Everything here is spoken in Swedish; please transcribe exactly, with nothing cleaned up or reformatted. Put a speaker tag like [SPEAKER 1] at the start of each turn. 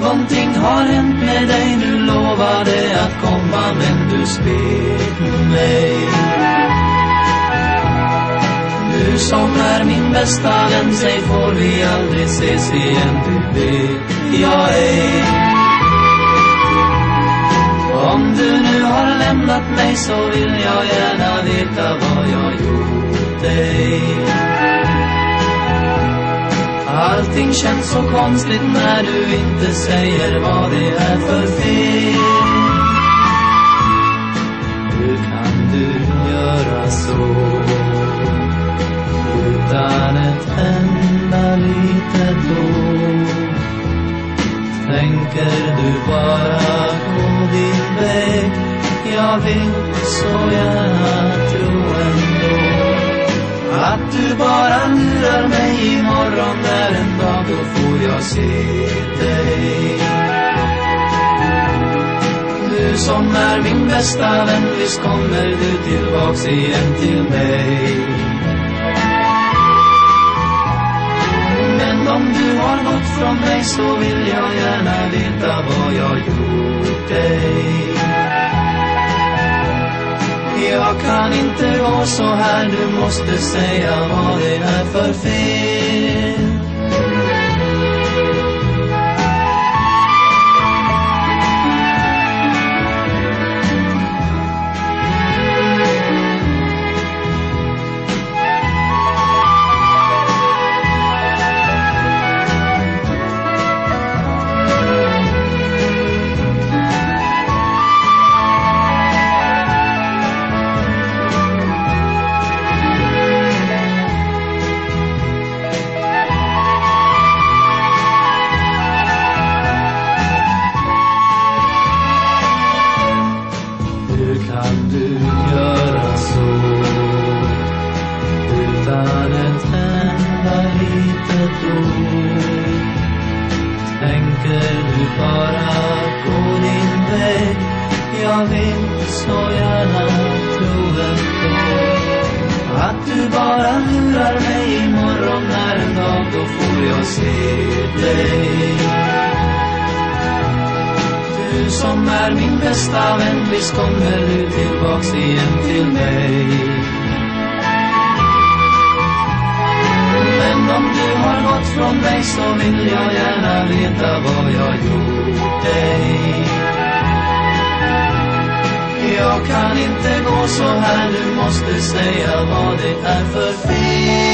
[SPEAKER 1] Någonting har hänt med dig, du lovade att komma men du svek mig. Du som är min bästa vän, säg får vi aldrig ses igen, du vet jag ej. Om du nu har lämnat mig så vill jag gärna veta vad jag gjort dig. Allting känns så konstigt när du inte säger vad det är för fel. Hur kan du göra så utan ett enda litet ord? Tänker du bara gå din väg? Jag vill så gärna tro ändå att du bara lurar mig. Imorgon är en dag då får jag se dig. Du som är min bästa vän, visst kommer du tillbaks igen till mig. Men om du har gått från mig så vill jag gärna veta vad jag gjort dig. Jag kan inte gå så här, du måste säga vad det är för fel. Kan du göra så utan ett enda litet ord? Tänker du bara gå din väg? Jag vill så gärna tro ändå att du bara lurar mig. Imorgon är en dag då får jag se dig. Du som är min bästa vän, visst kommer du tillbaks igen till mig. Men om du har gått från mig så vill jag gärna veta vad jag gjort dig. Jag kan inte gå så här, du måste säga vad det är för fel.